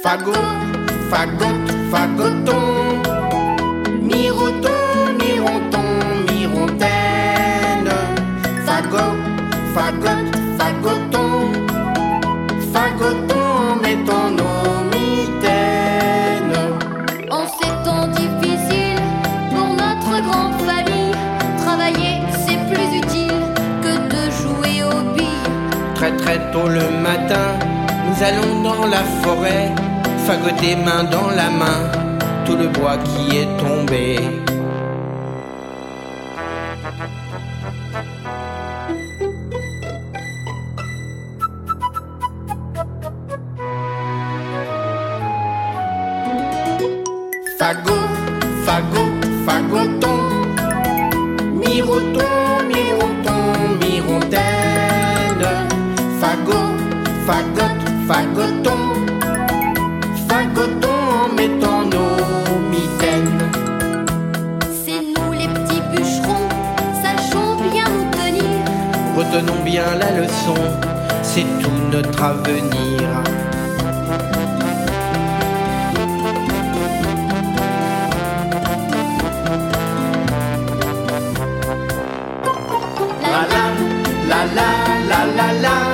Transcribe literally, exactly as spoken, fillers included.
Fagot, fagot, fagoton. Miroton, mironton, mirontaine. Fagot, fagot, fagoton. Fagoton, mettons nos mitaines. En ces temps difficiles, pour notre grande famille, travailler c'est plus utile que de jouer aux billes. Très très tôt le matin, nous allons dans la forêt, fagoter main dans la main tout le bois qui est tombé. Fagot, fagot, fagoton. Miroton, mironton, mirontaine. Fagot, fagot, fagoton. Fagoton, mettons nos mitaines. C'est nous les petits bûcherons, sachons bien nous tenir. Retenons bien la leçon, c'est tout notre avenir. La la, la la, la la la.